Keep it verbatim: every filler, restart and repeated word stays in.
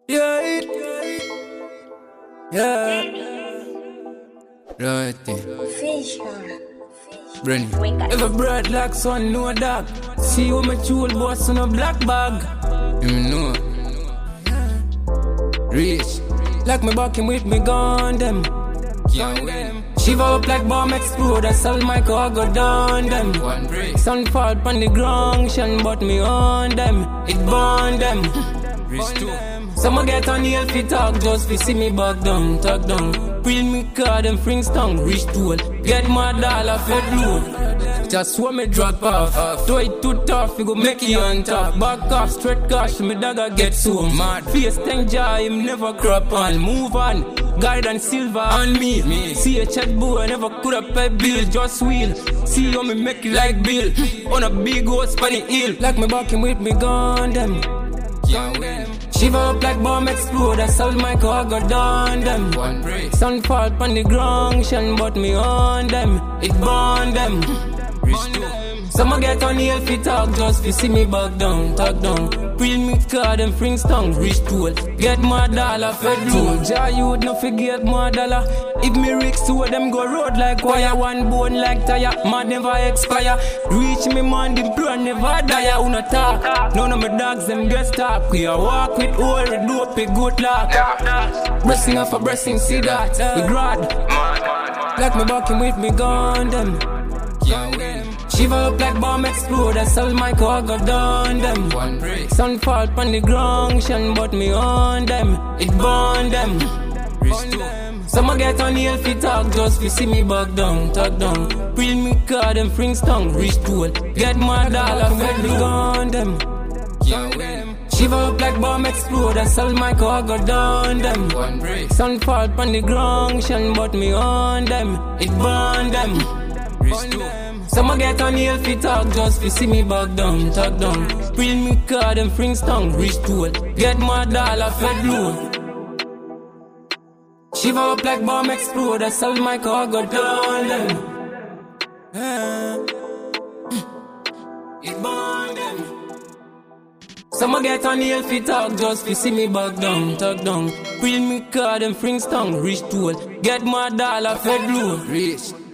Yeah, yeah. Right there. Fisher. Brenny. If a bread like son, no dog. See how my tool boss on a black bag. You know. Rich. Like me walking with me gun them. Can't win. Shiver up like bomb explode. I sell my car go down them. One break. Sun fall on the ground, shan but me on them. It burn them. Rich too. Some get on the fi talk just fi see me back down, talk down. Print me card and frings tongue, rich tool. Get my dollar fed low. Just want me drop off. Throw it too tough, you go make it on top. Back off, straight cash, me dagger get so mad. Face thank Jah, him never crop on. Move on, gold and silver on me. me. See a chat boy, I never could have pay bill, just wheel. See how me make it like Bill. On a big horse, funny hill. Like me walking with me gun them. Can't win. Shiver up like bomb explode, I sold my car, go down them. One break. Sun fall on the ground, shan but me on them. It burn them. Rich too. Some get on the fi talk just fi see me back down, talk down. Print me card and frings tongue, rich tool. Get my dollar fed low. Jah you would not forget my dollar. If me rich two of them go road like wire, one bone like tire, man never expire. Reach me man, the plan never die. Who not talk? None of my dogs them get stuck. We a walk with all the dope, good luck. Blessing off a blessing, see that we grad. Like me walking with me gun them. Shiver up like bomb explode, I sell my car, go down them. One break. Sun fall on the ground, shan but me on them. It burn them. Rich too. Some get on the fi talk just fi see me back down, talk down. Print me card and frings tongue, rich tool. Get my dollar fed me gun them. Can't win. Shiver up like bomb explode, I sell my car, go down them. One break. Sun fall on the ground, shan but me on them. It burn them. Rich too. Some get on the fi talk just fi see me back down, talk down. Print me card and frings tongue, rich tool. Get my dollar fed low. Shiver up like bomb explode, I sell my car, go down them. Yeah. It burn them. Some get on the fi talk just fi see me back down, talk down. Print me card and frings tongue, rich tool. Get my dollar fed low. Rich.